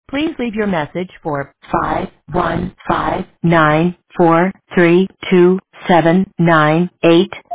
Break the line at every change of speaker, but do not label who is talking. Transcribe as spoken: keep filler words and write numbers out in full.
Please leave your message for five one five nine four three two seven nine eight.